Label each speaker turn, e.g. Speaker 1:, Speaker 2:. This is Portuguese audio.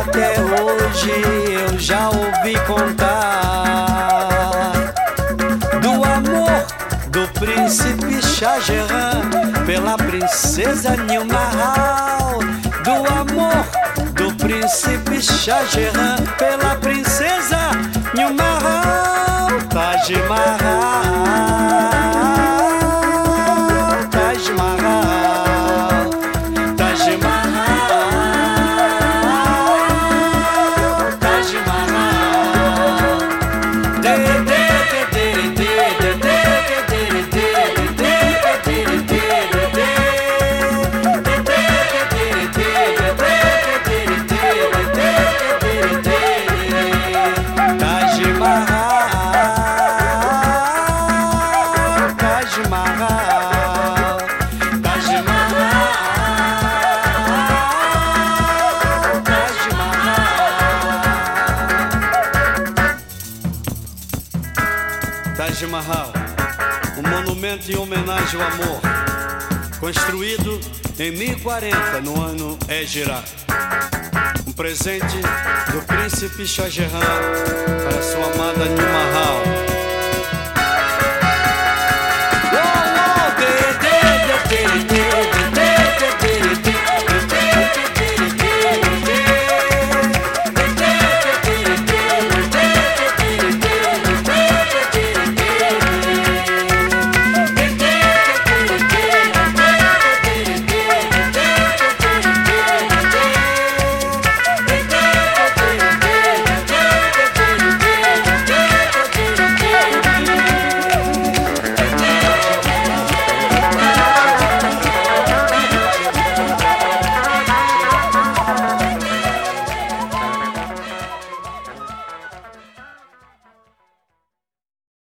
Speaker 1: até hoje eu já ouvi contar do amor do príncipe Shah Jahan pela princesa Nilmahal, do amor do príncipe Shah Jahan pela princesa Nilmahal. Taj Mahal, Taj Mahal, Taj Mahal, Taj Mahal. De de de de de de Taj Mahal, um monumento em homenagem ao amor, construído em 1040 no ano Égira. Um presente do príncipe Shah Jahan para sua amada Nilmahal.